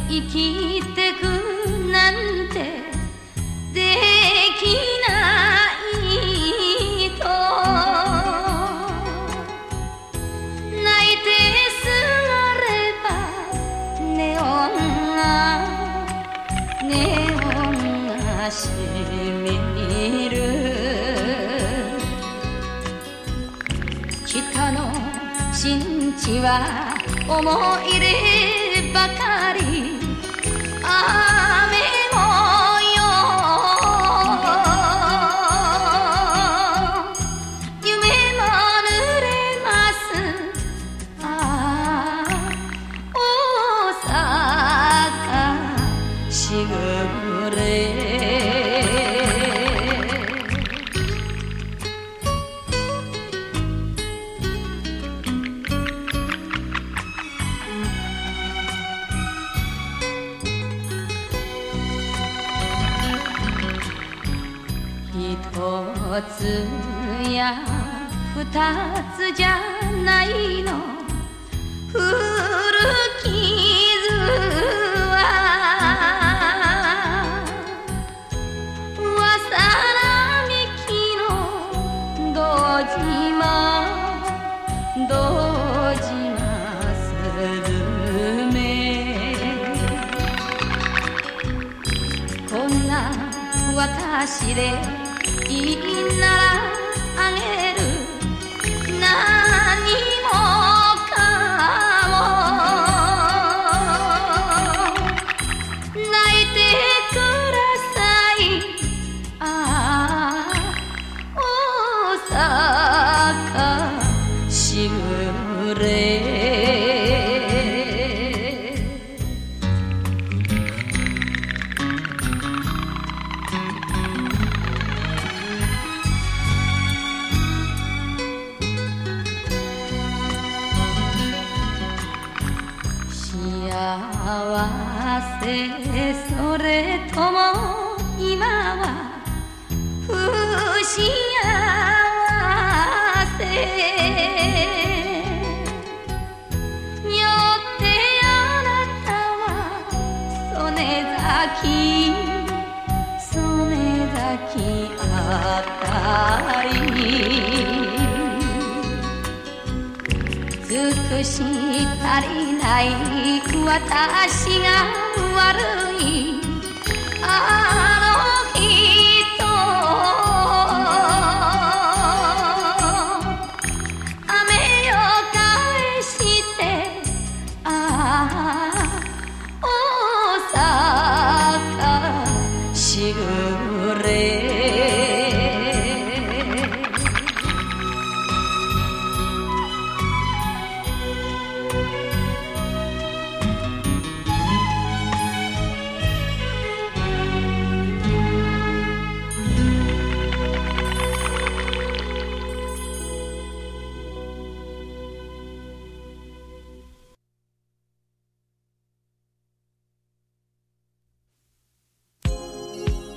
生きてくなんてできないと泣いてすがればネオンがしみる北の新地は思い出ばかり雨模様夢も濡れますああ大阪しぐれ一つや二つじゃないの古傷はわさらみきの堂島スズメこんな私でいいならあげる何もかも泣いてくださいああ大阪しぐれ幸せそれとも今は不幸せよってあなたは曽根崎あたり尽くし足りない私が悪い